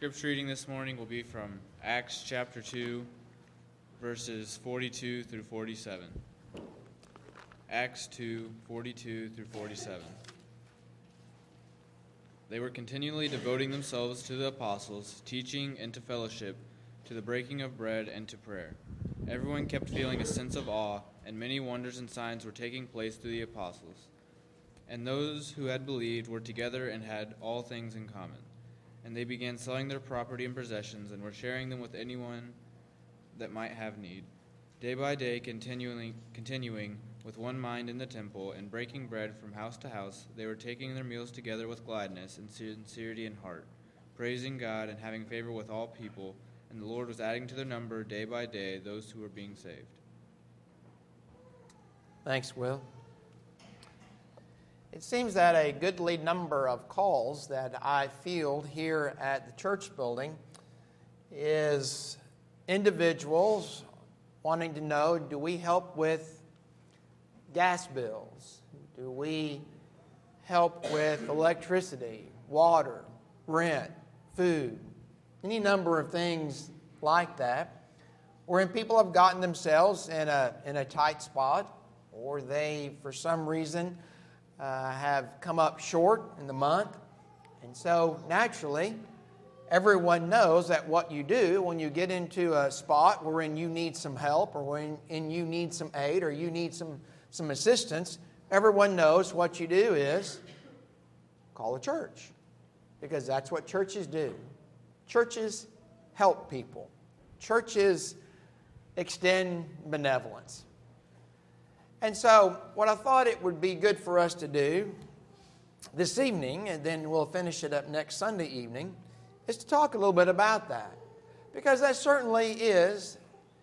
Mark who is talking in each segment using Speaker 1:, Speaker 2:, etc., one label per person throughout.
Speaker 1: Scripture reading this morning will be from Acts chapter 2, verses 42 through 47. Acts 2, 42 through 47. They were continually devoting themselves to the apostles, teaching and to fellowship, to the breaking of bread and to prayer. Everyone kept feeling a sense of awe, and many wonders and signs were taking place through the apostles. And those who had believed were together and had all things in common. And they began selling their property and possessions and were sharing them with anyone that might have need. Day by day, continuing with one mind in the temple and breaking bread from house to house, they were taking their meals together with gladness and sincerity in heart, praising God and having favor with all people. And the Lord was adding to their number day by day those who were being saved.
Speaker 2: Thanks, Will. It seems that a goodly number of calls that I field here at the church building is individuals wanting to know, do we help with gas bills? Do we help with electricity, water, rent, food? Any number of things like that. Wherein people have gotten themselves in a tight spot, or they, for some reason, have come up short in the month. And so, naturally, everyone knows that what you do when you get into a spot wherein you need some help, or when you need some aid, or you need some assistance, everyone knows what you do is call a church. Because that's what churches do. Churches help people. Churches extend benevolence. And so what I thought it would be good for us to do this evening, and then we'll finish it up next Sunday evening, is to talk a little bit about that. Because that certainly is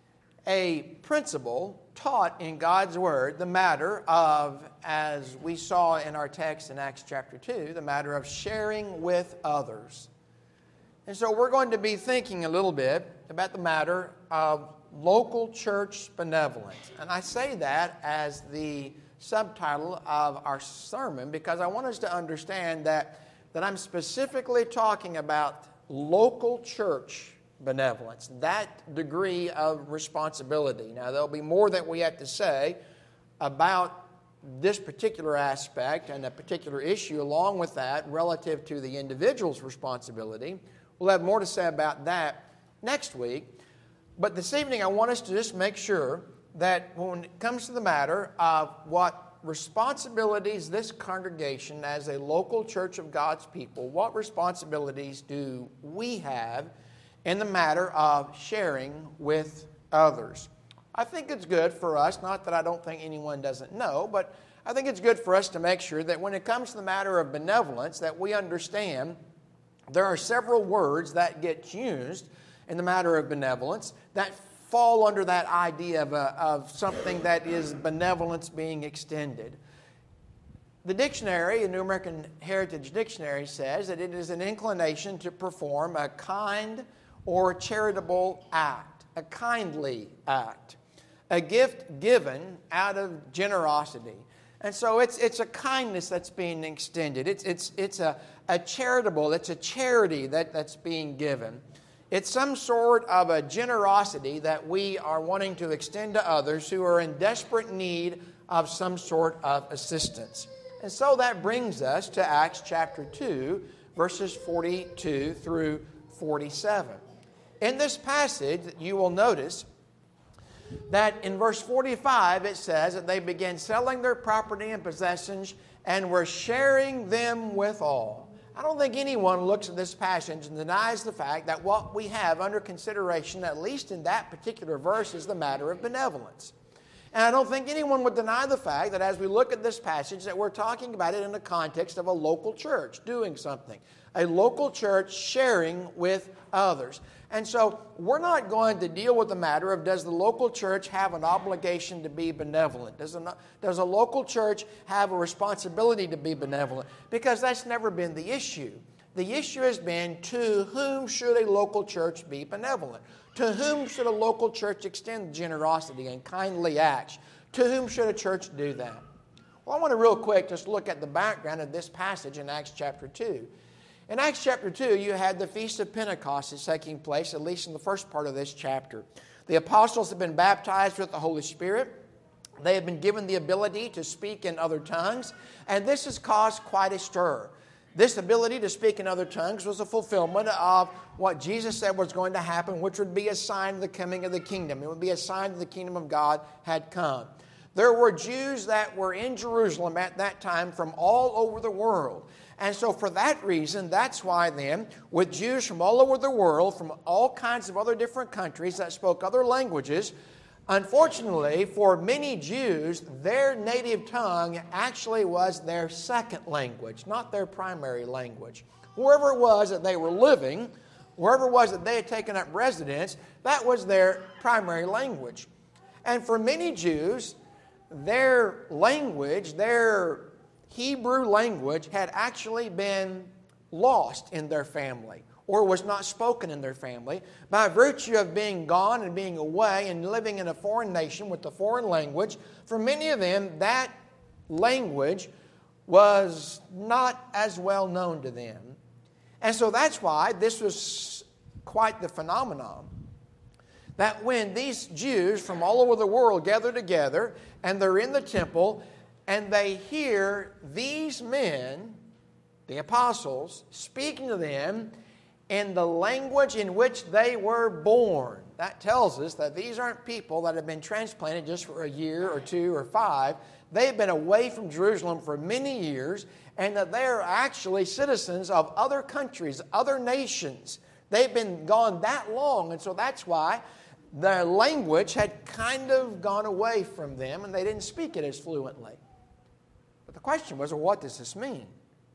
Speaker 2: a principle taught in God's Word, the matter of, as we saw in our text in Acts chapter 2, the matter of sharing with others. And so we're going to be thinking a little bit about the matter of local church benevolence. And I say that as the subtitle of our sermon because I want us to understand that I'm specifically talking about local church benevolence, that degree of responsibility. Now, there'll be more that we have to say about this particular aspect and a particular issue along with that relative to the individual's responsibility. We'll have more to say about that next week. But this evening, I want us to just make sure that when it comes to the matter of what responsibilities this congregation as a local church of God's people, what responsibilities do we have in the matter of sharing with others? I think it's good for us, not that I don't think anyone doesn't know, but I think it's good for us to make sure that when it comes to the matter of benevolence, that we understand there are several words that get used in the matter of benevolence that fall under that idea of something that is benevolence being extended. The dictionary, the New American Heritage Dictionary, says that it is an inclination to perform a kind or charitable act, a kindly act, a gift given out of generosity. And so it's a kindness that's being extended. It's a charitable, it's a charity that's being given. It's some sort of a generosity that we are wanting to extend to others who are in desperate need of some sort of assistance. And so that brings us to Acts chapter 2, verses 42 through 47. In this passage, you will notice that in verse 45 it says that they began selling their property and possessions and were sharing them with all. I don't think anyone looks at this passage and denies the fact that what we have under consideration, at least in that particular verse, is the matter of benevolence. And I don't think anyone would deny the fact that as we look at this passage that we're talking about it in the context of a local church doing something. A local church sharing with others. And so we're not going to deal with the matter of does the local church have an obligation to be benevolent? Does a local church have a responsibility to be benevolent? Because that's never been the issue. The issue has been to whom should a local church be benevolent? To whom should a local church extend generosity and kindly acts? To whom should a church do that? Well, I want to real quick just look at the background of this passage in Acts chapter 2. In Acts chapter 2, you had the Feast of Pentecost is taking place, at least in the first part of this chapter. The apostles have been baptized with the Holy Spirit. They have been given the ability to speak in other tongues, and this has caused quite a stir. This ability to speak in other tongues was a fulfillment of what Jesus said was going to happen, which would be a sign of the coming of the kingdom. It would be a sign that the kingdom of God had come. There were Jews that were in Jerusalem at that time from all over the world. And so for that reason, that's why then, with Jews from all over the world, from all kinds of other different countries that spoke other languages, unfortunately, for many Jews, their native tongue actually was their second language, not their primary language. Wherever it was that they were living, wherever it was that they had taken up residence, that was their primary language. And for many Jews, their language, their Hebrew language, had actually been lost in their family, or was not spoken in their family, by virtue of being gone and being away and living in a foreign nation with a foreign language. For many of them, that language was not as well known to them. And so that's why this was quite the phenomenon. That when these Jews from all over the world gather together, and they're in the temple, and they hear these men, the apostles, speaking to them in the language in which they were born. That tells us that these aren't people that have been transplanted just for a year or 2 or 5. They've been away from Jerusalem for many years, and that they are actually citizens of other countries, other nations. They've been gone that long, and so that's why their language had kind of gone away from them, and they didn't speak it as fluently. But the question was, well, what does this mean?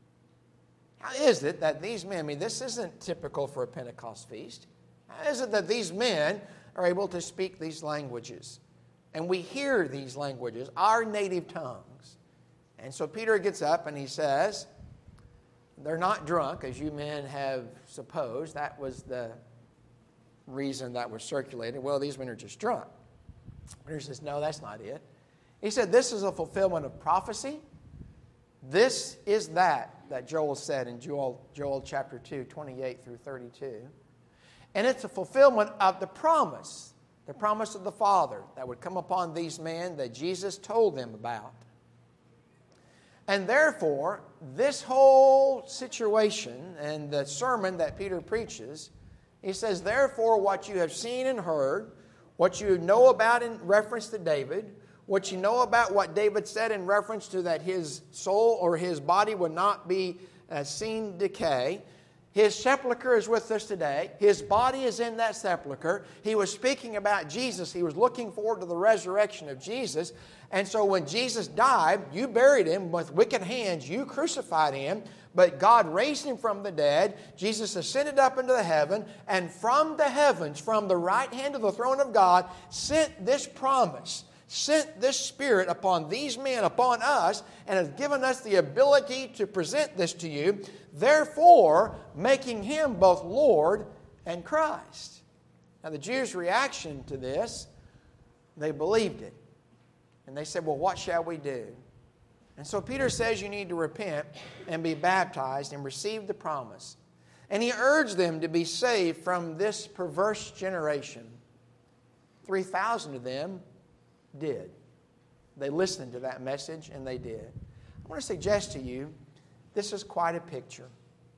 Speaker 2: How is it that these men, this isn't typical for a Pentecost feast. How is it that these men are able to speak these languages? And we hear these languages, our native tongues. And so Peter gets up and he says, they're not drunk, as you men have supposed. That was the reason that was circulated. Well, these men are just drunk. Peter says, no, that's not it. He said, this is a fulfillment of prophecy. This is that Joel said in Joel chapter 2, 28 through 32. And it's a fulfillment of the promise of the Father that would come upon these men that Jesus told them about. And therefore, this whole situation and the sermon that Peter preaches, he says, therefore, what you have seen and heard, what you know about in reference to David, what you know about what David said in reference to that his soul or his body would not be seen decay. His sepulcher is with us today. His body is in that sepulcher. He was speaking about Jesus. He was looking forward to the resurrection of Jesus. And so when Jesus died, you buried him with wicked hands. You crucified him. But God raised him from the dead. Jesus ascended up into the heaven. And from the heavens, from the right hand of the throne of God, sent this promise, sent this Spirit upon these men, upon us, and has given us the ability to present this to you, therefore making him both Lord and Christ. Now the Jews' reaction to this, they believed it. And they said, well, what shall we do? And so Peter says you need to repent and be baptized and receive the promise. And he urged them to be saved from this perverse generation. 3,000 of them did. They listened to that message, and they did. I want to suggest to you, this is quite a picture.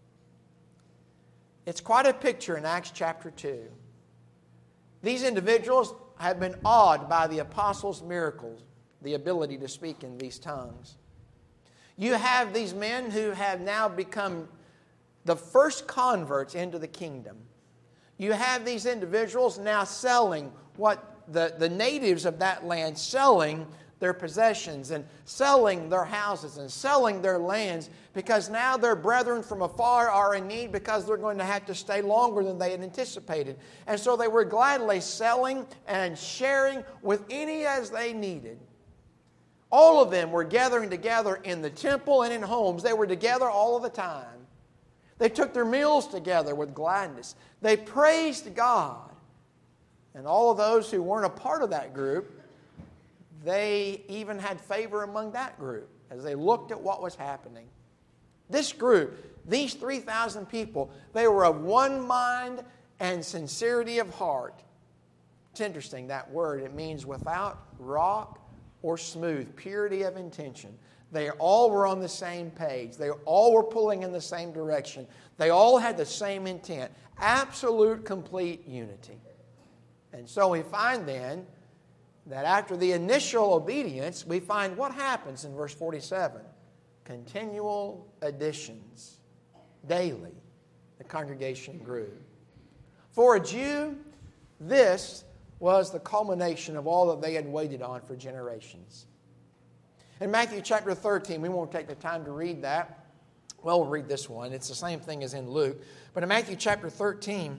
Speaker 2: It's quite a picture in Acts chapter 2. These individuals have been awed by the apostles' miracles, the ability to speak in these tongues. You have these men who have now become the first converts into the kingdom. You have these individuals now selling what the natives of that land, selling their possessions and selling their houses and selling their lands, because now their brethren from afar are in need, because they're going to have to stay longer than they had anticipated. And so they were gladly selling and sharing with any as they needed. All of them were gathering together in the temple and in homes. They were together all of the time. They took their meals together with gladness. They praised God. And all of those who weren't a part of that group, they even had favor among that group as they looked at what was happening. This group, These 3,000 people, they were of one mind and sincerity of heart. It's interesting, that word. It means without rock or smooth, purity of intention. They all were on the same page. They all were pulling in the same direction. They all had the same intent. Absolute, complete unity. And so we find then that after the initial obedience, we find what happens in verse 47. Continual additions. Daily, the congregation grew. For a Jew, this was the culmination of all that they had waited on for generations. In Matthew chapter 13, we won't take the time to read that. Well, we'll read this one. It's the same thing as in Luke. But in Matthew chapter 13,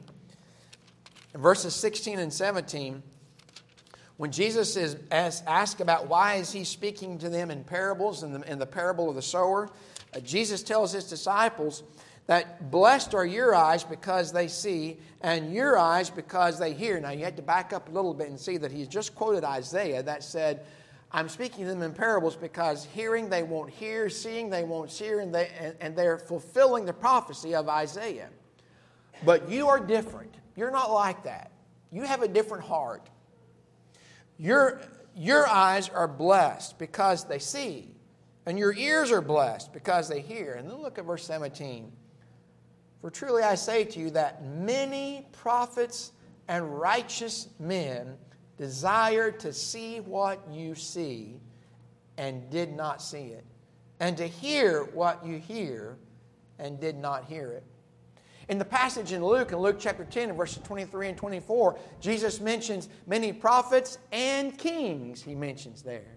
Speaker 2: verses 16 and 17, when Jesus is asked about why is he speaking to them in parables, in the parable of the sower, Jesus tells his disciples that blessed are your eyes because they see, and your eyes because they hear. Now, you have to back up a little bit and see that he's just quoted Isaiah that said, I'm speaking to them in parables because hearing they won't hear, seeing they won't see, and they're fulfilling the prophecy of Isaiah. But you are different. You're not like that. You have a different heart. Your eyes are blessed because they see, and your ears are blessed because they hear. And then look at verse 17. For truly I say to you that many prophets and righteous men desired to see what you see and did not see it, and to hear what you hear and did not hear it. In the passage in Luke chapter 10, in verses 23 and 24, Jesus mentions many prophets and kings, he mentions there.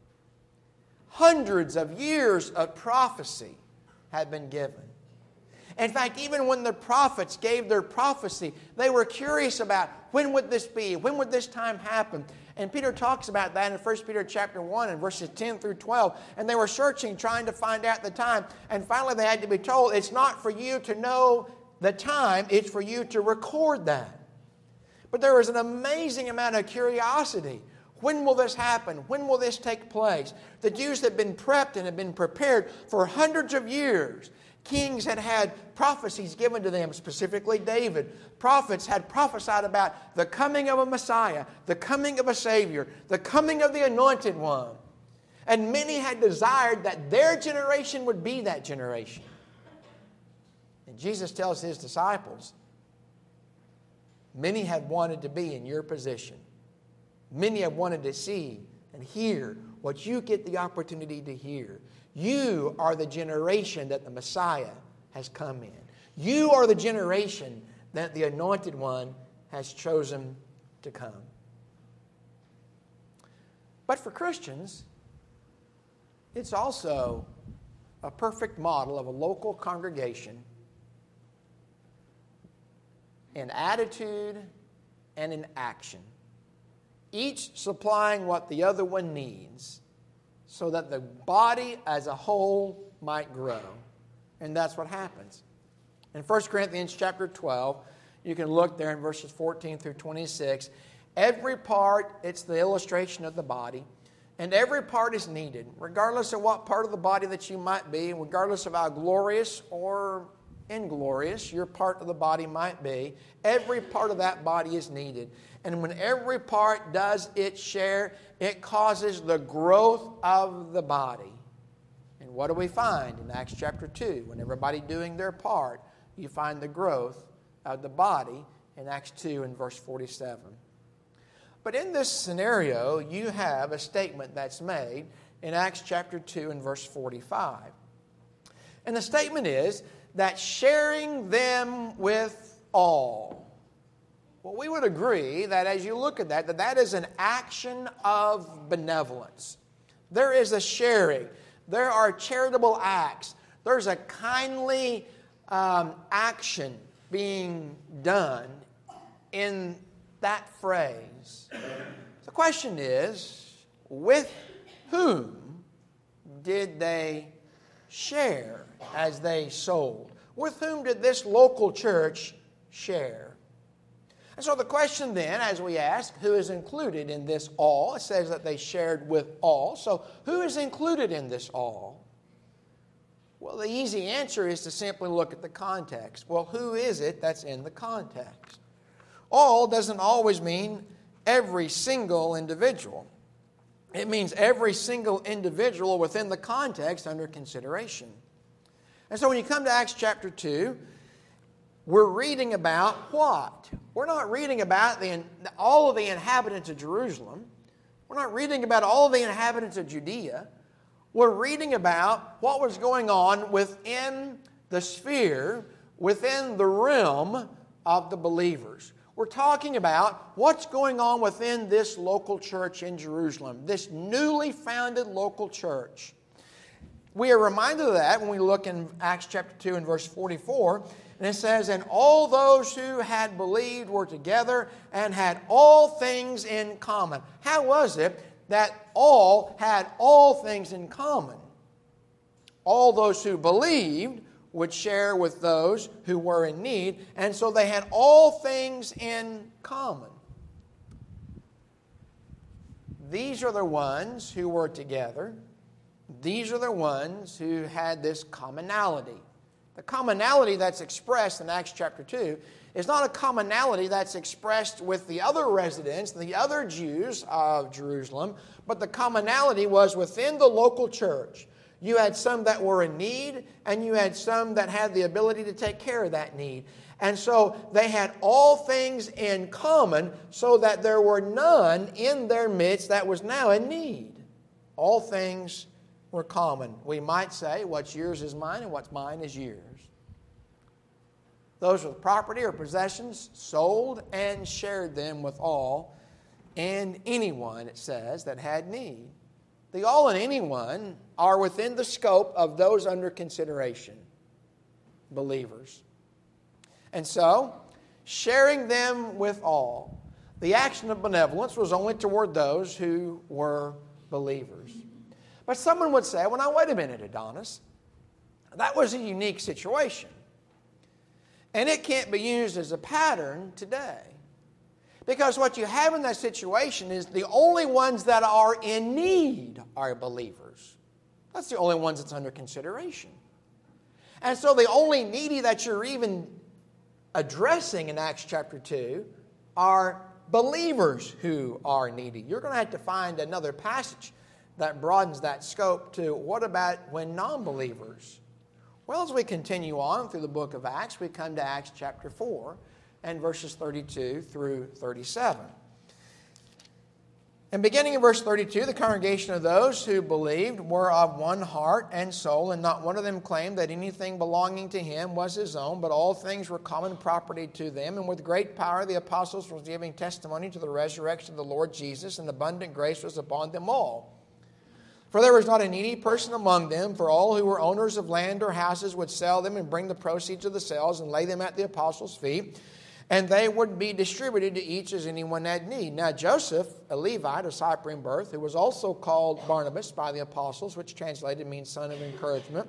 Speaker 2: Hundreds of years of prophecy had been given. In fact, even when the prophets gave their prophecy, they were curious about when would this be? When would this time happen? And Peter talks about that in 1 Peter chapter 1 and verses 10 through 12. And they were searching, trying to find out the time. And finally they had to be told, it's not for you to know the time, it's for you to record that. But there was an amazing amount of curiosity. When will this happen? When will this take place? The Jews had been prepped and had been prepared for hundreds of years. Kings had had prophecies given to them, specifically David. Prophets had prophesied about the coming of a Messiah, the coming of a Savior, the coming of the Anointed One. And many had desired that their generation would be that generation. And Jesus tells his disciples, many have wanted to be in your position. Many have wanted to see and hear what you get the opportunity to hear. You are the generation that the Messiah has come in. You are the generation that the Anointed One has chosen to come. But for Christians, it's also a perfect model of a local congregation in attitude and in action, each supplying what the other one needs, so that the body as a whole might grow. And that's what happens. In 1 Corinthians chapter 12, you can look there in verses 14 through 26. Every part, it's the illustration of the body, and every part is needed, regardless of what part of the body that you might be, regardless of how glorious or inglorious your part of the body might be. Every part of that body is needed. And when every part does its share, it causes the growth of the body. And what do we find in Acts chapter 2? When everybody doing their part, you find the growth of the body in Acts 2 and verse 47. But in this scenario, you have a statement that's made in Acts chapter 2 and verse 45. And the statement is that sharing them with all. Well, we would agree that as you look at that, that is an action of benevolence. There is a sharing. There are charitable acts. There's a kindly action being done in that phrase. The question is, with whom did they share as they sold? With whom did this local church share? And so the question then, as we ask, who is included in this all? It says that they shared with all. So who is included in this all? Well, the easy answer is to simply look at the context. Well, who is it that's in the context? All doesn't always mean every single individual. It means every single individual within the context under consideration. And so when you come to Acts chapter 2, we're reading about what? We're not reading about all of the inhabitants of Jerusalem. We're not reading about all of the inhabitants of Judea. We're reading about what was going on within the sphere, within the realm of the believers. We're talking about what's going on within this local church in Jerusalem, this newly founded local church. We are reminded of that when we look in Acts chapter 2 and verse 44. And it says, "And all those who had believed were together and had all things in common." How was it that all had all things in common? All those who believed would share with those who were in need, and so they had all things in common. These are the ones who were together. These are the ones who had this commonality. The commonality that's expressed in Acts chapter 2 is not a commonality that's expressed with the other residents, the other Jews of Jerusalem, but the commonality was within the local church. You had some that were in need, and you had some that had the ability to take care of that need. And so they had all things in common, so that there were none in their midst that was now in need. All things were common. We might say, what's yours is mine, and what's mine is yours. Those with property or possessions sold and shared them with all and anyone, it says, that had need. The all and anyone are within the scope of those under consideration, believers. And so, sharing them with all, the action of benevolence was only toward those who were believers. But someone would say, well, now wait a minute, Adonis. That was a unique situation. And it can't be used as a pattern today. Because what you have in that situation is the only ones that are in need are believers. That's the only ones that's under consideration. And so the only needy that you're even addressing in Acts chapter 2 are believers who are needy. You're going to have to find another passage that broadens that scope to what about when non-believers? Well, as we continue on through the book of Acts, we come to Acts chapter 4 and verses 32 through 37. And beginning in verse 32, the congregation of those who believed were of one heart and soul, and not one of them claimed that anything belonging to him was his own, but all things were common property to them. And with great power the apostles were giving testimony to the resurrection of the Lord Jesus, and abundant grace was upon them all. For there was not a needy person among them, for all who were owners of land or houses would sell them and bring the proceeds of the sales and lay them at the apostles' feet, and they would be distributed to each as anyone had need. Now Joseph, a Levite of Cyprian birth, who was also called Barnabas by the apostles, which translated means son of encouragement,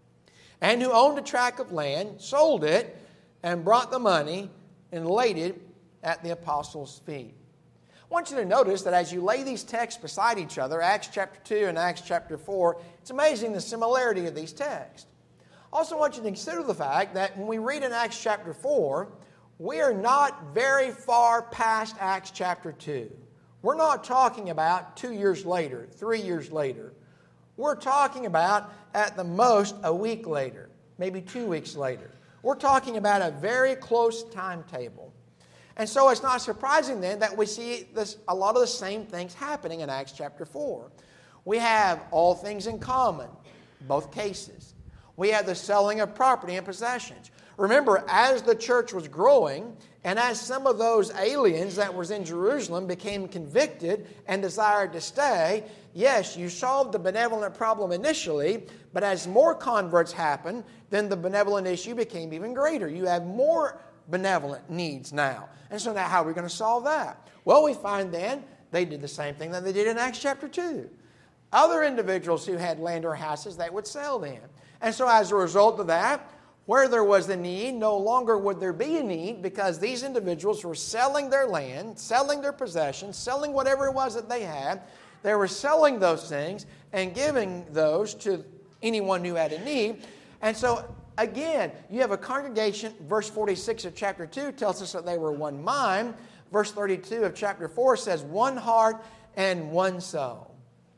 Speaker 2: and who owned a tract of land, sold it, and brought the money and laid it at the apostles' feet. I want you to notice that as you lay these texts beside each other, Acts chapter 2 and Acts chapter 4, it's amazing the similarity of these texts. I also want you to consider the fact that when we read in Acts chapter 4, we are not very far past Acts chapter 2. We're not talking about 2 years later, 3 years later. We're talking about at the most a week later, maybe 2 weeks later. We're talking about a very close timetable. And so it's not surprising then that we see a lot of the same things happening in Acts chapter 4. We have all things in common, both cases. We have the selling of property and possessions. Remember, as the church was growing, and as some of those aliens that was in Jerusalem became convicted and desired to stay, yes, you solved the benevolent problem initially, but as more converts happened, then the benevolent issue became even greater. You have more benevolent needs now. And so now how are we going to solve that? Well, we find then they did the same thing that they did in Acts chapter 2. Other individuals who had land or houses, they would sell them. And so as a result of that, where there was a need, no longer would there be a need, because these individuals were selling their land, selling their possessions, selling whatever it was that they had. They were selling those things and giving those to anyone who had a need. And so, again, you have a congregation. Verse 46 of chapter 2 tells us that they were one mind. Verse 32 of chapter 4 says one heart and one soul.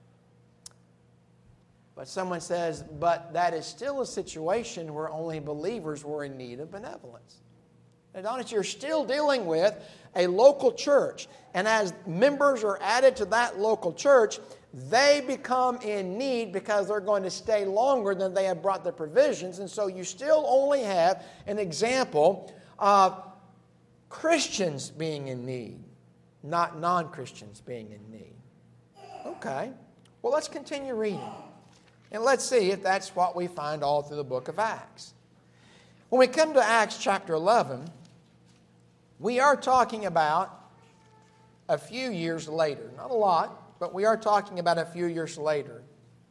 Speaker 2: But someone says, but that is still a situation where only believers were in need of benevolence. And honestly, you're still dealing with a local church. And as members are added to that local church, they become in need because they're going to stay longer than they have brought the provisions. And so you still only have an example of Christians being in need, not non-Christians being in need. Okay, well, let's continue reading. And let's see if that's what we find all through the book of Acts. When we come to Acts chapter 11, we are talking about a few years later. Not a lot, but we are talking about a few years later.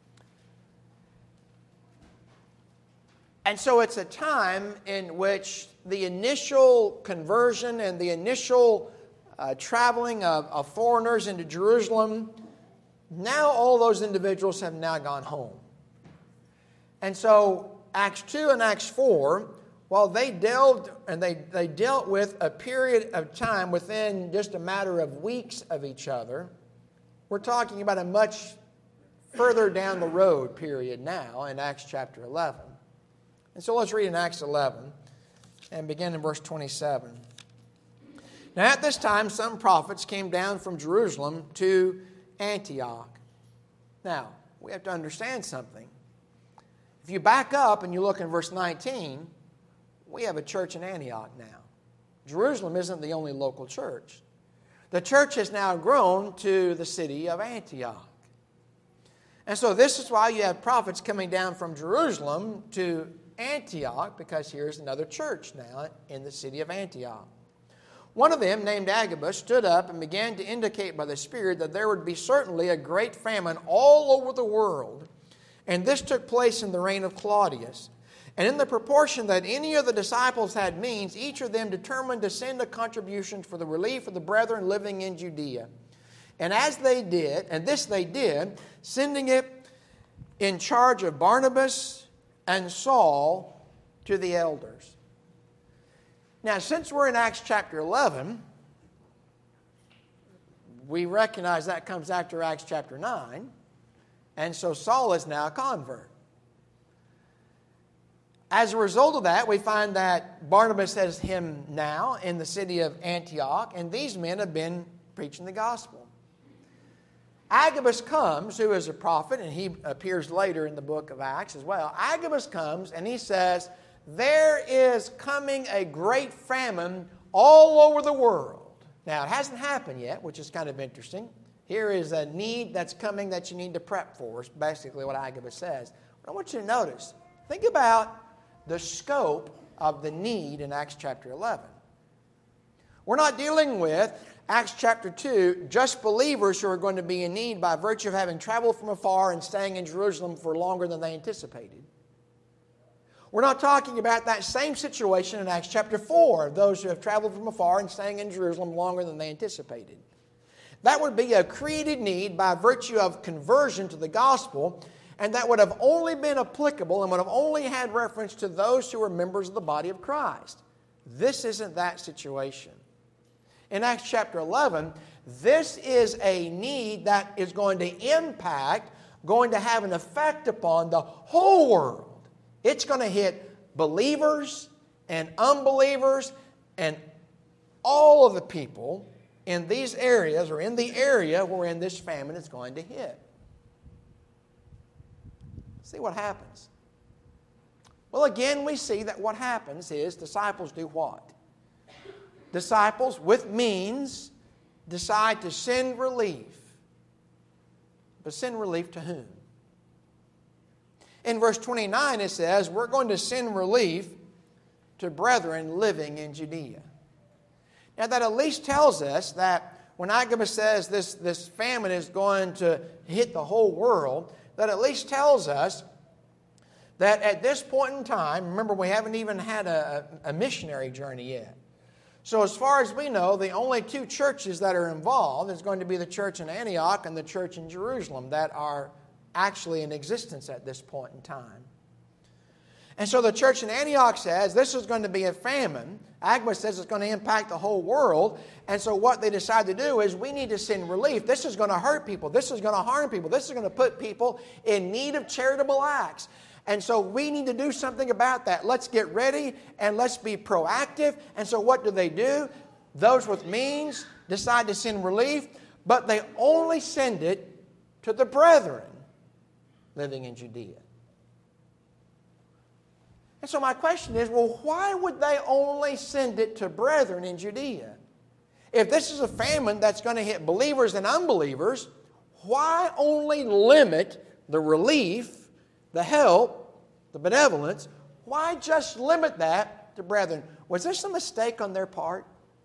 Speaker 2: And so it's a time in which the initial conversion and the initial traveling of foreigners into Jerusalem, now all those individuals have now gone home. And so Acts 2 and Acts 4, while they dealt with a period of time within just a matter of weeks of each other, we're talking about a much further down the road period now in Acts chapter 11. And so let's read in Acts 11 and begin in verse 27. Now at this time some prophets came down from Jerusalem to Antioch. Now, we have to understand something. If you back up and you look in verse 19, we have a church in Antioch now. Jerusalem isn't the only local church. The church has now grown to the city of Antioch. And so this is why you have prophets coming down from Jerusalem to Antioch, because here's another church now in the city of Antioch. One of them, named Agabus, stood up and began to indicate by the Spirit that there would be certainly a great famine all over the world. And this took place in the reign of Claudius. And in the proportion that any of the disciples had means, each of them determined to send a contribution for the relief of the brethren living in Judea. And as they did, and this they did, sending it in charge of Barnabas and Saul to the elders. Now, since we're in Acts chapter 11, we recognize that comes after Acts chapter 9, and so Saul is now a convert. As a result of that, we find that Barnabas has him now in the city of Antioch, and these men have been preaching the gospel. Agabus comes, who is a prophet, and he appears later in the book of Acts as well. Agabus comes, and he says, there is coming a great famine all over the world. Now, it hasn't happened yet, which is kind of interesting. Here is a need that's coming that you need to prep for, is basically what Agabus says. But I want you to notice, think about the scope of the need in Acts chapter 11. We're not dealing with Acts chapter 2, just believers who are going to be in need by virtue of having traveled from afar and staying in Jerusalem for longer than they anticipated. We're not talking about that same situation in Acts chapter 4, of those who have traveled from afar and staying in Jerusalem longer than they anticipated. That would be a created need by virtue of conversion to the gospel, and that would have only been applicable and would have only had reference to those who were members of the body of Christ. This isn't that situation. In Acts chapter 11, this is a need that is going to impact, going to have an effect upon the whole world. It's going to hit believers and unbelievers and all of the people in these areas, or in the area wherein this famine is going to hit. See what happens. Well, again, we see that what happens is disciples do what? Disciples, with means, decide to send relief. But send relief to whom? In verse 29 it says, we're going to send relief to brethren living in Judea. Now that at least tells us that when Agabus says this famine is going to hit the whole world, that at least tells us that at this point in time, remember we haven't even had a missionary journey yet. So as far as we know, the only two churches that are involved is going to be the church in Antioch and the church in Jerusalem that are actually in existence at this point in time. And so the church in Antioch says this is going to be a famine. Agabus says it's going to impact the whole world. And so what they decide to do is we need to send relief. This is going to hurt people. This is going to harm people. This is going to put people in need of charitable acts. And so we need to do something about that. Let's get ready and let's be proactive. And so what do? Those with means decide to send relief, but they only send it to the brethren living in Judea. And so my question is, well, why would they only send it to brethren in Judea? If this is a famine that's going to hit believers and unbelievers, why only limit the relief, the help, the benevolence? Why just limit that to brethren? Was this a mistake on their part?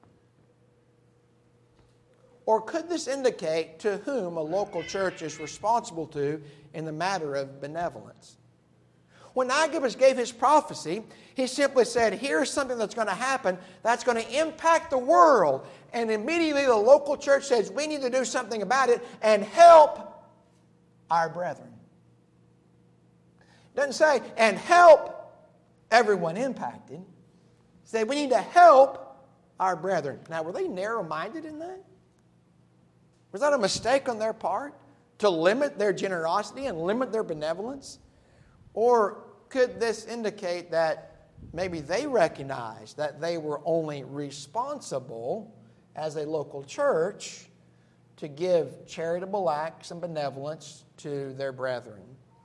Speaker 2: Or could this indicate to whom a local church is responsible to in the matter of benevolence? When Agabus gave his prophecy, he simply said, here's something that's going to happen that's going to impact the world. And immediately the local church says, we need to do something about it and help our brethren. It doesn't say, and help everyone impacted. It says, we need to help our brethren. Now, were they narrow-minded in that? Was that a mistake on their part to limit their generosity and limit their benevolence? Or could this indicate that maybe they recognized that they were only responsible as a local church to give charitable acts and benevolence to their brethren?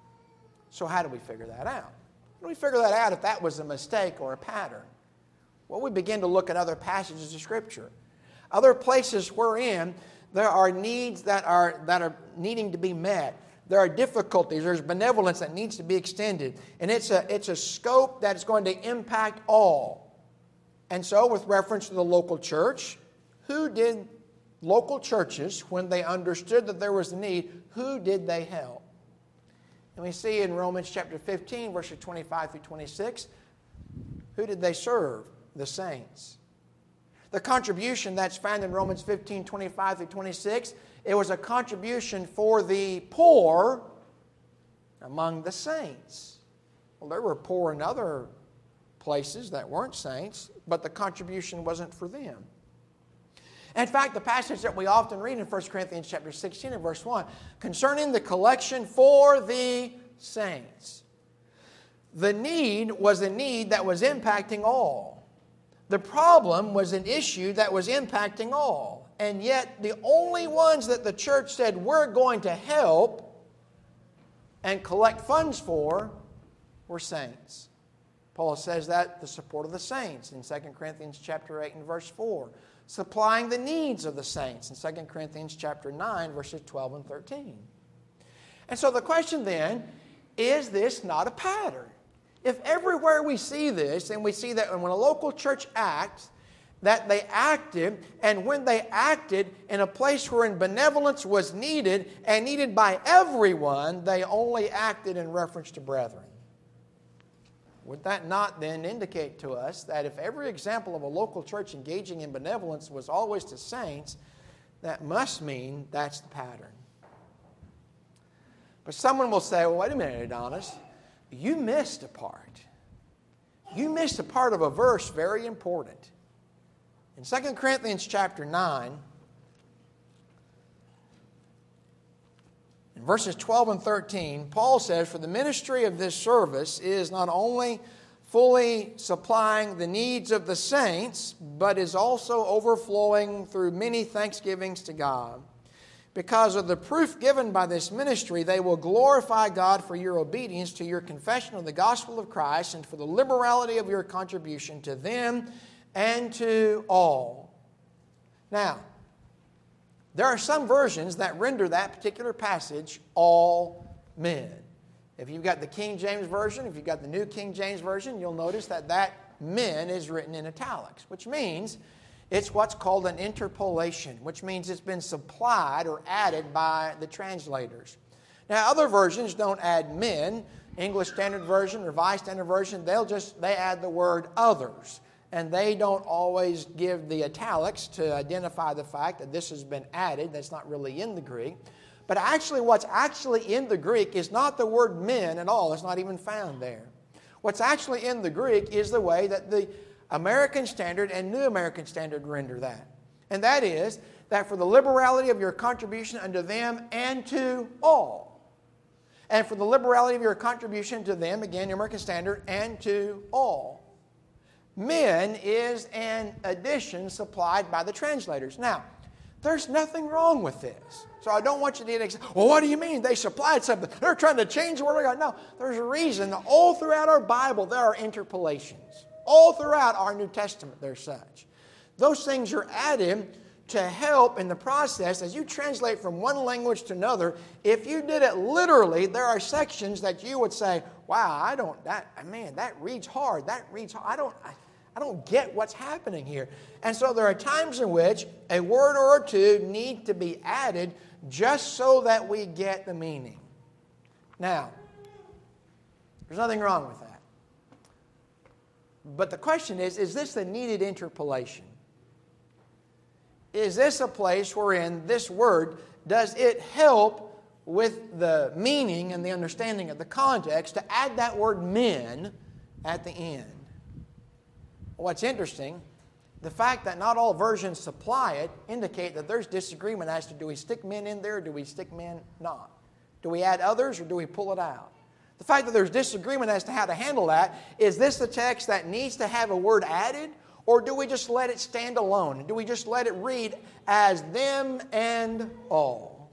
Speaker 2: So how do we figure that out? How do we figure that out if that was a mistake or a pattern? Well, we begin to look at other passages of Scripture. Other places wherein there are needs that are needing to be met. There are difficulties. There's benevolence that needs to be extended. And it's a scope that is going to impact all. And so with reference to the local church, who did local churches, when they understood that there was a need, who did they help? And we see in Romans chapter 15, verses 25 through 26, who did they serve? The saints. The contribution that's found in Romans 15, 25 through 26, it was a contribution for the poor among the saints. Well, there were poor in other places that weren't saints, but the contribution wasn't for them. In fact, the passage that we often read in 1 Corinthians chapter 16 and verse 1, concerning the collection for the saints. The need was a need that was impacting all. The problem was an issue that was impacting all. And yet the only ones that the church said we're going to help and collect funds for were saints. Paul says that the support of the saints in 2 Corinthians chapter 8 and verse 4. Supplying the needs of the saints in 2 Corinthians chapter 9 verses 12 and 13. And so the question then, is this not a pattern? If everywhere we see this, and we see that when a local church acts, that they acted, and when they acted in a place wherein benevolence was needed, and needed by everyone, they only acted in reference to brethren. Would that not then indicate to us that if every example of a local church engaging in benevolence was always to saints, that must mean that's the pattern? But someone will say, well, wait a minute, Adonis. You missed a part. You missed a part of a verse very important. In 2 Corinthians chapter 9, in verses 12 and 13, Paul says, for the ministry of this service is not only fully supplying the needs of the saints, but is also overflowing through many thanksgivings to God. Because of the proof given by this ministry, they will glorify God for your obedience to your confession of the gospel of Christ and for the liberality of your contribution to them and to all. Now, there are some versions that render that particular passage, all men. If you've got the King James Version, if you've got the New King James Version, you'll notice that men is written in italics, which means it's what's called an interpolation, which means it's been supplied or added by the translators. Now, other versions don't add men. English Standard Version, Revised Standard Version, they add the word others. And they don't always give the italics to identify the fact that this has been added. That's not really in the Greek. But actually, what's actually in the Greek is not the word men at all. It's not even found there. What's actually in the Greek is the way that the American Standard and New American Standard render that. And that is that for the liberality of your contribution unto them and to all. And for the liberality of your contribution to them, again, New American Standard, and to all. Men is an addition supplied by the translators. Now, there's nothing wrong with this. So I don't want you to say, well, what do you mean? They supplied something. They're trying to change the Word of God. No, there's a reason. All throughout our Bible, there are interpolations. All throughout our New Testament, there's such. Those things are added to help in the process as you translate from one language to another. If you did it literally, there are sections that you would say, wow, that reads hard. That reads hard. I don't get what's happening here. And so there are times in which a word or two need to be added just so that we get the meaning. Now, there's nothing wrong with that. But the question is this a needed interpolation? Is this a place wherein this word, does it help with the meaning and the understanding of the context to add that word men at the end? What's interesting, the fact that not all versions supply it indicate that there's disagreement as to do we stick men in there or do we stick men not? Do we add others or do we pull it out? The fact that there's disagreement as to how to handle that, is this the text that needs to have a word added, or do we just let it stand alone? Do we just let it read as them and all?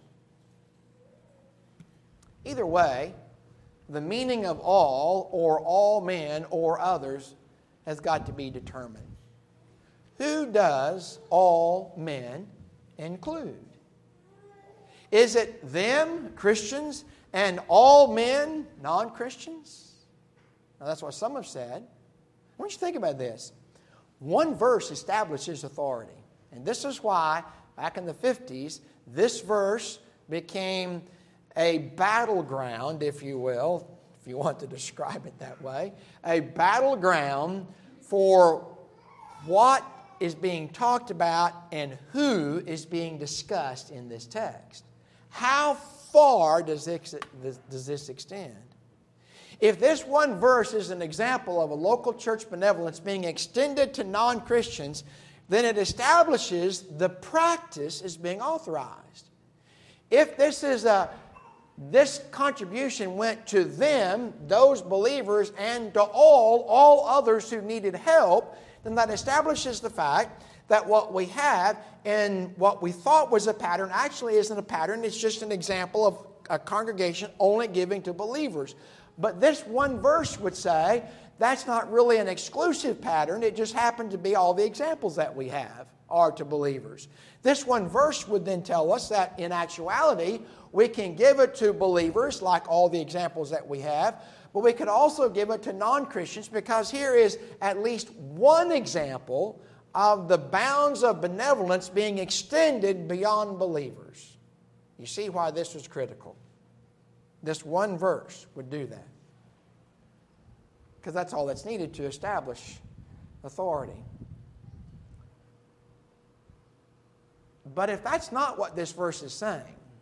Speaker 2: Either way, the meaning of all or all men or others has got to be determined. Who does all men include? Is it them, Christians, and all men, non-Christians? Now, that's what some have said. I want you to think about this. One verse establishes authority. And this is why, back in the 50s, this verse became a battleground, if you will, if you want to describe it that way, a battleground for what is being talked about and who is being discussed in this text. How far does this extend? If this one verse is an example of a local church benevolence being extended to non-Christians, then it establishes the practice is being authorized. If this contribution went to them, those believers, and to all others who needed help, then that establishes the fact that what we have and what we thought was a pattern actually isn't a pattern. It's just an example of a congregation only giving to believers. But this one verse would say that's not really an exclusive pattern. It just happened to be all the examples that we have are to believers. This one verse would then tell us that in actuality, we can give it to believers like all the examples that we have, but we could also give it to non-Christians because here is at least one example of the bounds of benevolence being extended beyond believers. You see why this was critical. This one verse would do that. Because that's all that's needed to establish authority. But if that's not what this verse is saying,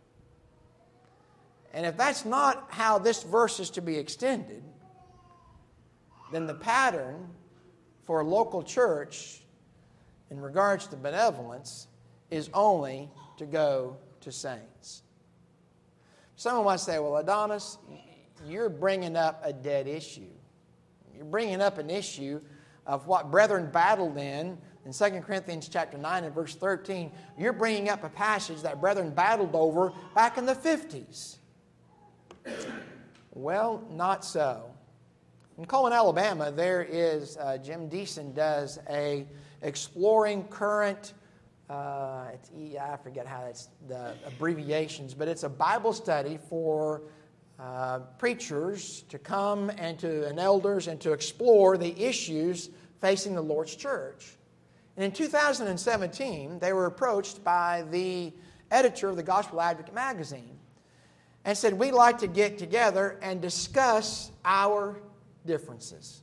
Speaker 2: and if that's not how this verse is to be extended, then the pattern for a local church in regards to benevolence is only to go to saints. Someone might say, well, Adonis, you're bringing up a dead issue. You're bringing up an issue of what brethren battled in 2 Corinthians chapter 9 and verse 13. You're bringing up a passage that brethren battled over back in the 50s. Well, not so. In Cullman, Alabama, there is, Jim Deason does a exploring current, I forget how it's the abbreviations, but it's a Bible study for preachers to come and elders and to explore the issues facing the Lord's church. And in 2017, they were approached by the editor of the Gospel Advocate magazine and said, we'd like to get together and discuss our differences.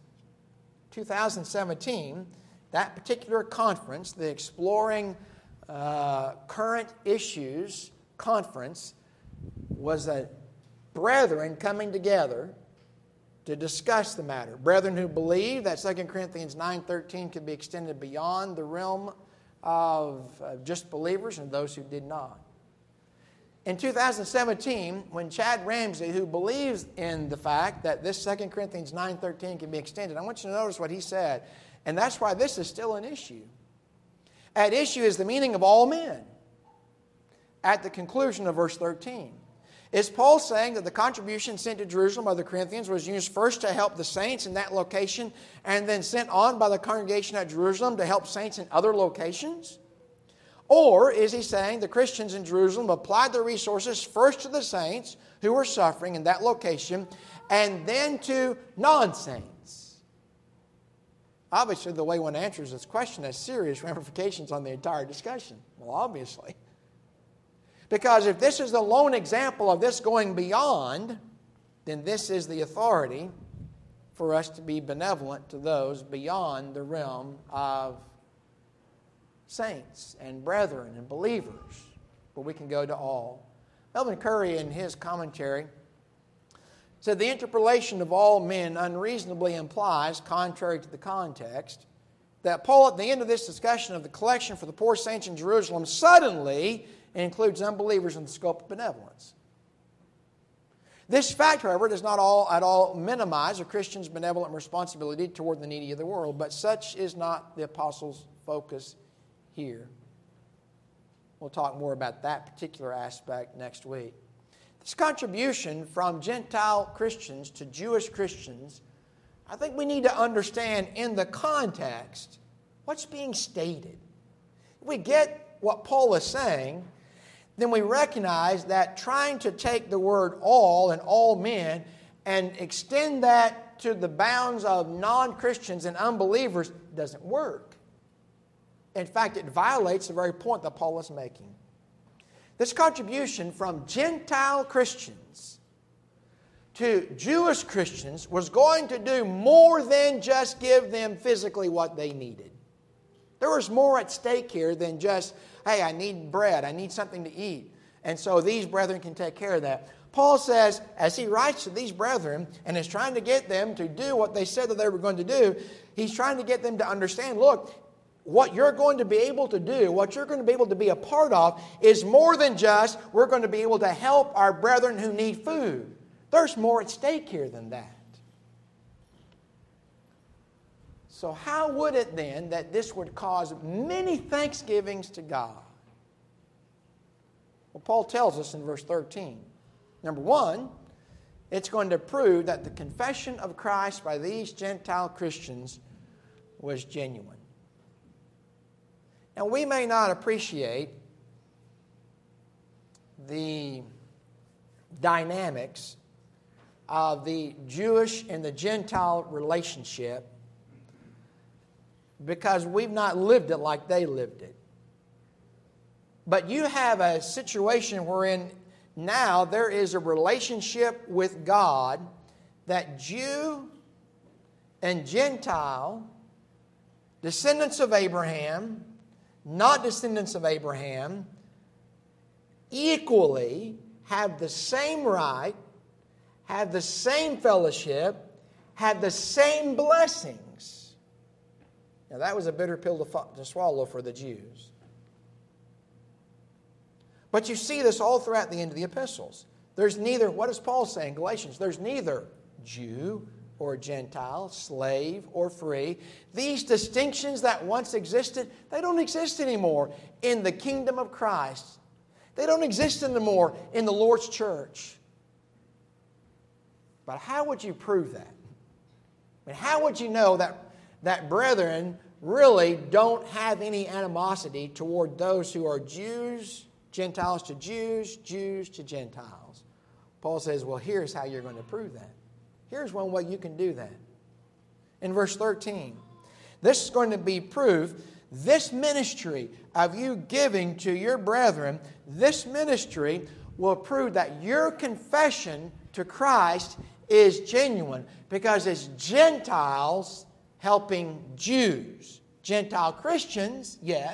Speaker 2: 2017, that particular conference, the Exploring Current Issues Conference, was a brethren coming together to discuss the matter. Brethren who believe that 2 Corinthians 9:13 could be extended beyond the realm of just believers and those who did not. In 2017, when Chad Ramsey, who believes in the fact that this 2 Corinthians 9:13 can be extended, I want you to notice what he said, and that's why this is still an issue. At issue is the meaning of all men at the conclusion of verse 13. Is Paul saying that the contribution sent to Jerusalem by the Corinthians was used first to help the saints in that location and then sent on by the congregation at Jerusalem to help saints in other locations? Or is he saying the Christians in Jerusalem applied their resources first to the saints who were suffering in that location and then to non-saints? Obviously, the way one answers this question has serious ramifications on the entire discussion. Well, obviously. Because if this is the lone example of this going beyond, then this is the authority for us to be benevolent to those beyond the realm of saints and brethren and believers, where we can go to all. Melvin Curry, in his commentary, said the interpolation of all men unreasonably implies, contrary to the context, that Paul, at the end of this discussion of the collection for the poor saints in Jerusalem, suddenly includes unbelievers in the scope of benevolence. This fact, however, does not at all minimize a Christian's benevolent responsibility toward the needy of the world, but such is not the apostle's focus here. We'll talk more about that particular aspect next week. This contribution from Gentile Christians to Jewish Christians, I think we need to understand in the context what's being stated. If we get what Paul is saying, then we recognize that trying to take the word all and all men and extend that to the bounds of non-Christians and unbelievers doesn't work. In fact, it violates the very point that Paul is making. This contribution from Gentile Christians to Jewish Christians was going to do more than just give them physically what they needed. There was more at stake here than just, hey, I need bread, I need something to eat, and so these brethren can take care of that. Paul says, as he writes to these brethren and is trying to get them to do what they said that they were going to do, he's trying to get them to understand, look, what you're going to be able to do, what you're going to be able to be a part of is more than just we're going to be able to help our brethren who need food. There's more at stake here than that. So how would it then that this would cause many thanksgivings to God? Well, Paul tells us in verse 13. Number one, it's going to prove that the confession of Christ by these Gentile Christians was genuine. Now, we may not appreciate the dynamics of the Jewish and the Gentile relationship because we've not lived it like they lived it. But you have a situation wherein now there is a relationship with God that Jew and Gentile, descendants of Abraham, not descendants of Abraham, equally have the same right, have the same fellowship, have the same blessings. Now that was a bitter pill to swallow for the Jews. But you see this all throughout the end of the epistles. There's neither, what is Paul saying, Galatians? There's neither Jew or Gentile, slave or free. These distinctions that once existed, they don't exist anymore in the kingdom of Christ. They don't exist anymore in the Lord's church. But how would you prove that? I mean, how would you know that brethren really don't have any animosity toward those who are Jews, Gentiles to Jews, Jews to Gentiles? Paul says, well, here's how you're going to prove that. Here's one way you can do that. In verse 13, this is going to be proof. This ministry of you giving to your brethren, this ministry will prove that your confession to Christ is genuine because it's Gentiles helping Jews. Gentile Christians, yes,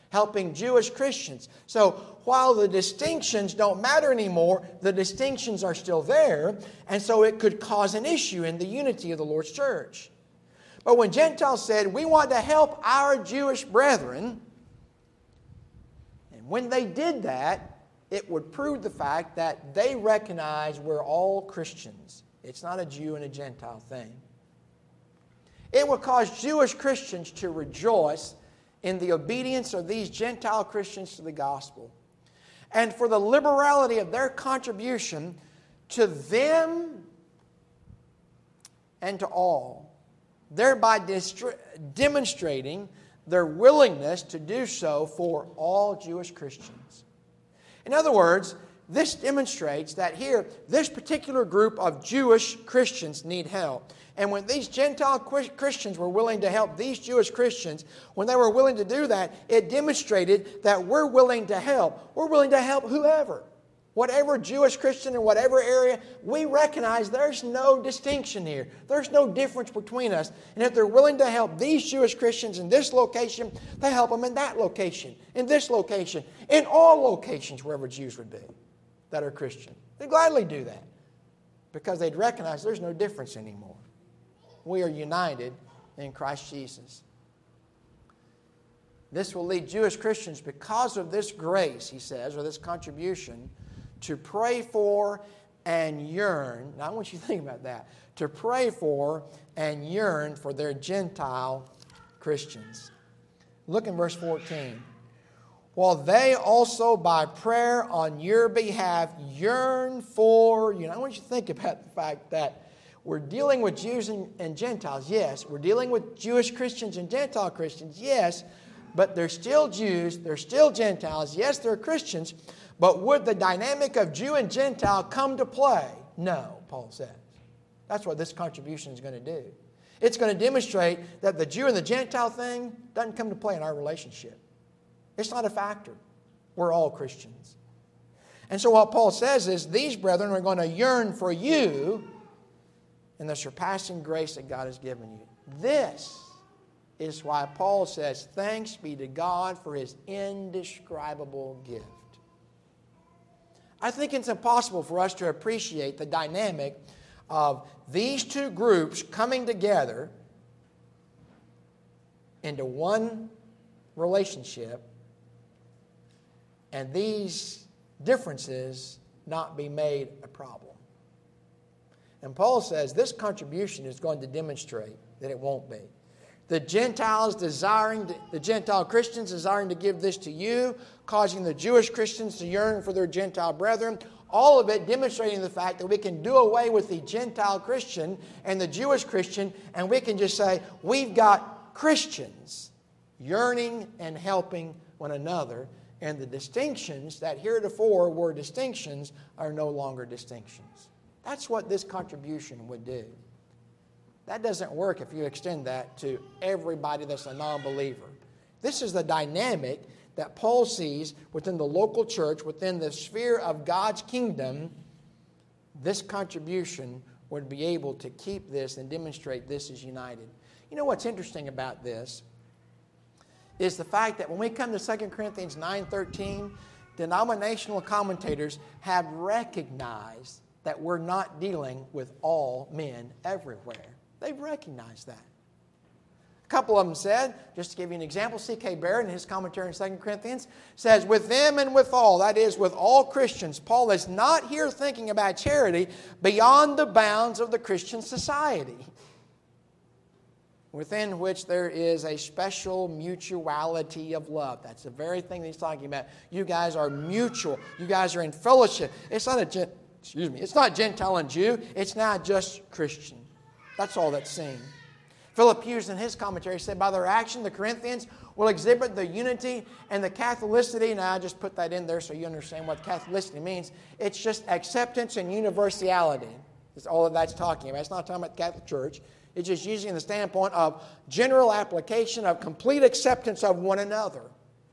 Speaker 2: helping Jewish Christians. So while the distinctions don't matter anymore, the distinctions are still there, and so it could cause an issue in the unity of the Lord's church. But when Gentiles said, we want to help our Jewish brethren, and when they did that, it would prove the fact that they recognize we're all Christians. It's not a Jew and a Gentile thing. It would cause Jewish Christians to rejoice in the obedience of these Gentile Christians to the gospel, and for the liberality of their contribution to them and to all, thereby demonstrating their willingness to do so for all Jewish Christians. In other words, this demonstrates that here, this particular group of Jewish Christians need help. And when these Gentile Christians were willing to help these Jewish Christians, when they were willing to do that, it demonstrated that we're willing to help. We're willing to help whoever. Whatever Jewish Christian in whatever area, we recognize there's no distinction here. There's no difference between us. And if they're willing to help these Jewish Christians in this location, they help them in that location, in this location, in all locations wherever Jews would be that are Christian. They'd gladly do that because they'd recognize there's no difference anymore. We are united in Christ Jesus. This will lead Jewish Christians, because of this grace, he says, or this contribution, to pray for and yearn. Now I want you to think about that. To pray for and yearn for their Gentile Christians. Look in verse 14. While they also by prayer on your behalf yearn for you. Now I want you to think about the fact that we're dealing with Jews and Gentiles, yes. We're dealing with Jewish Christians and Gentile Christians, yes. But they're still Jews, they're still Gentiles. Yes, they're Christians. But would the dynamic of Jew and Gentile come to play? No, Paul says. That's what this contribution is going to do. It's going to demonstrate that the Jew and the Gentile thing doesn't come to play in our relationship. It's not a factor. We're all Christians. And so what Paul says is, these brethren are going to yearn for you in the surpassing grace that God has given you. This is why Paul says, thanks be to God for His indescribable gift. I think it's impossible for us to appreciate the dynamic of these two groups coming together into one relationship and these differences not be made a problem. And Paul says this contribution is going to demonstrate that it won't be. The Gentile Christians desiring to give this to you, causing the Jewish Christians to yearn for their Gentile brethren, all of it demonstrating the fact that we can do away with the Gentile Christian and the Jewish Christian, and we can just say, we've got Christians yearning and helping one another, and the distinctions that heretofore were distinctions are no longer distinctions. That's what this contribution would do. That doesn't work if you extend that to everybody that's a non-believer. This is the dynamic that Paul sees within the local church, within the sphere of God's kingdom. This contribution would be able to keep this and demonstrate this is united. You know what's interesting about this is the fact that when we come to 2 Corinthians 9:13, denominational commentators have recognized that we're not dealing with all men everywhere. They've recognized that. A couple of them said, just to give you an example, C.K. Barrett in his commentary in 2 Corinthians says, with them and with all, that is, with all Christians, Paul is not here thinking about charity beyond the bounds of the Christian society, within which there is a special mutuality of love. That's the very thing that he's talking about. You guys are mutual. You guys are in fellowship. It's not Gentile and Jew. It's not just Christian. That's all that's seen. Philip Hughes in his commentary said, by their action, the Corinthians will exhibit the unity and the Catholicity. Now, I just put that in there so you understand what Catholicity means. It's just acceptance and universality. That's all of that's talking about. It's not talking about the Catholic Church. It's just using the standpoint of general application of complete acceptance of one another.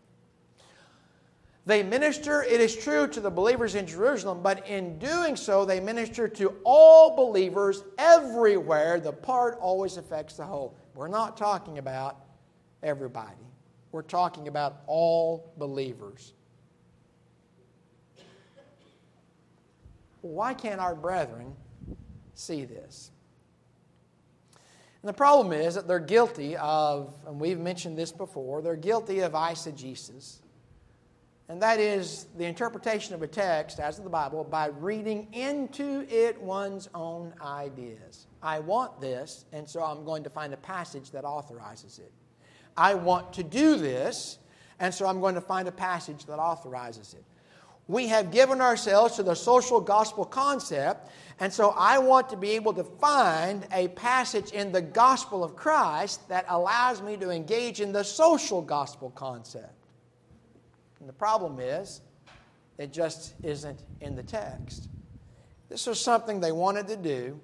Speaker 2: They minister, it is true, to the believers in Jerusalem, but in doing so, they minister to all believers everywhere. The part always affects the whole. We're not talking about everybody. we're talking about all believers. Why can't our brethren see this? And the problem is that they're guilty of, and we've mentioned this before, they're guilty of eisegesis. And that is the interpretation of a text, as of the Bible, by reading into it one's own ideas. I want this, and so I'm going to find a passage that authorizes it. I want to do this, and so I'm going to find a passage that authorizes it. We have given ourselves to the social gospel concept, and so I want to be able to find a passage in the gospel of Christ that allows me to engage in the social gospel concept. And the problem is, it just isn't in the text. This was something they wanted to do,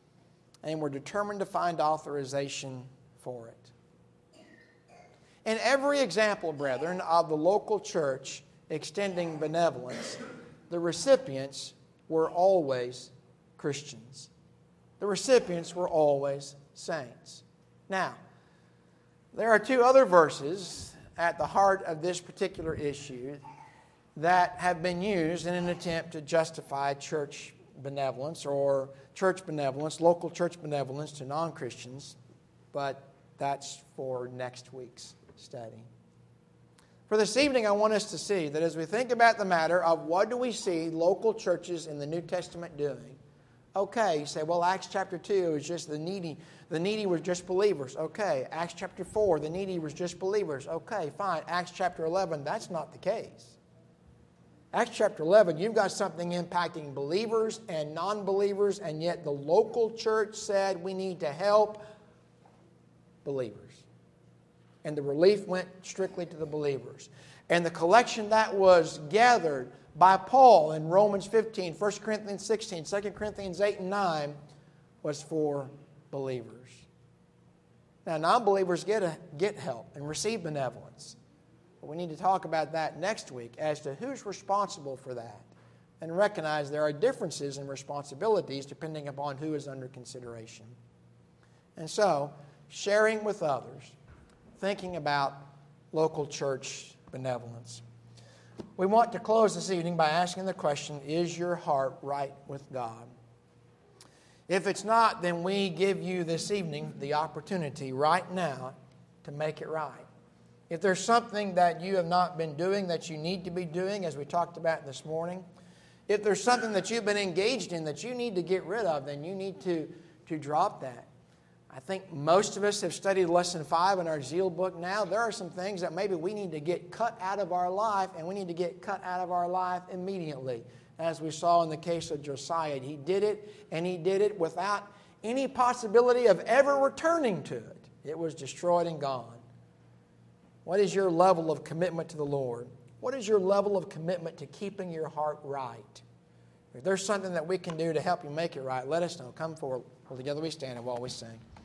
Speaker 2: and were determined to find authorization for it. In every example, brethren, of the local church extending benevolence, the recipients were always Christians. The recipients were always saints. Now, there are two other verses at the heart of this particular issue that have been used in an attempt to justify church benevolence or church benevolence, local church benevolence to non-Christians, but that's for next week's study. For this evening, I want us to see that as we think about the matter of what do we see local churches in the New Testament doing, okay, you say, well, Acts chapter 2 is just the needy. The needy were just believers. Okay. Acts chapter 4, the needy was just believers. Okay, fine. Acts chapter 11, that's not the case. Acts chapter 11, you've got something impacting believers and non-believers, and yet the local church said we need to help believers. And the relief went strictly to the believers. And the collection that was gathered by Paul in Romans 15, 1 Corinthians 16, 2 Corinthians 8 and 9 was for believers. Now, non-believers get help and receive benevolence. But we need to talk about that next week as to who's responsible for that, and recognize there are differences in responsibilities depending upon who is under consideration. And so, sharing with others, thinking about local church benevolence. We want to close this evening by asking the question, is your heart right with God? If it's not, then we give you this evening the opportunity right now to make it right. If there's something that you have not been doing that you need to be doing, as we talked about this morning, if there's something that you've been engaged in that you need to get rid of, then you need to drop that. I think most of us have studied Lesson 5 in our Zeal book now. There are some things that maybe we need to get cut out of our life, and we need to get cut out of our life immediately. As we saw in the case of Josiah, he did it, and he did it without any possibility of ever returning to it. It was destroyed and gone. What is your level of commitment to the Lord? What is your level of commitment to keeping your heart right? If there's something that we can do to help you make it right, let us know. Come forward. Well, together we stand and while we sing.